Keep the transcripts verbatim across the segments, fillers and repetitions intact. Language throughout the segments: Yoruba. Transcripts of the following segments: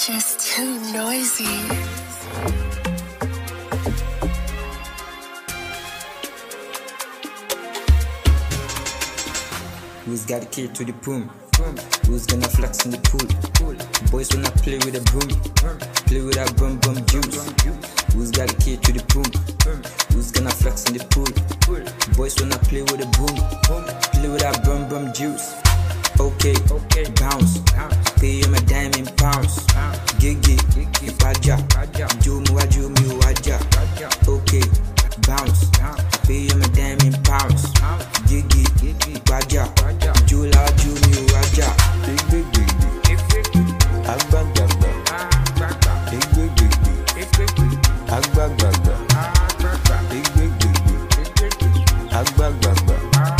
just too noisy. Who's got the key to the boom? Who's gonna flex in the pool? Boys wanna play with a broom, play with that bum bum juice. Who's got the key to the boom? Who's gonna flex in the pool? Boys wanna play with a broom, play with that bum bum juice. Okay, okay, bounce. Pay you my dime in pounds. Gigi, Ipaja, Jumu, Jumu, Waja. Okay, bounce. Pay you my dime in pounds. Gigi, Ipaja, Jula, Jumu, Waja. Big, big, big, big. Agbagba. Big, big, big, big. Agbagba. Big, big, big, big. Agbagba.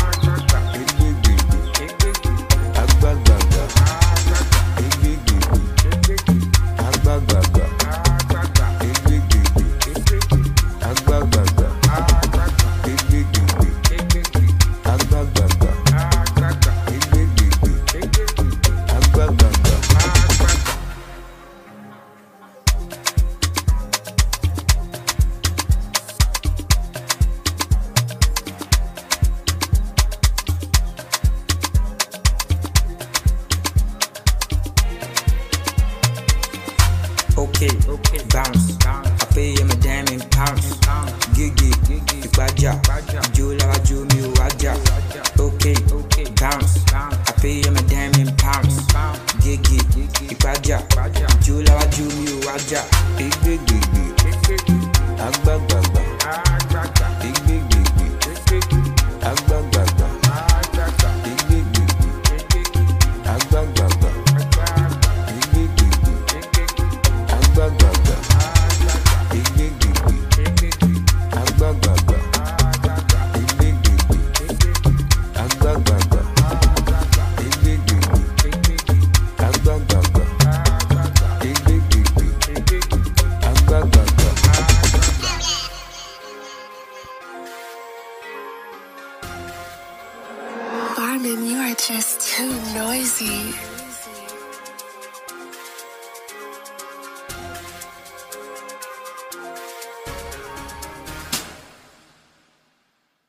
Okay, okay, bounce. I pay you my dime in pounds. Gigi, Ipaja, Jula, Jumu, Waja. Okay, okay, bounce. I pay you my dime in pounds. Gigi, Ipaja, Jula, Jumu, Waja. Big, big, big, big. Agbagba. Big, big, big, big. Agbagba. Big, big, big, big. Agbagba. Big, big, big, big. Agbagba. Big, big, big, big. Agbagba. Big, big, big, big. Agbagba. Big, big, big, big. Agbagba. Big, big, big, big. Agbagba. Armin, you are just too noisy.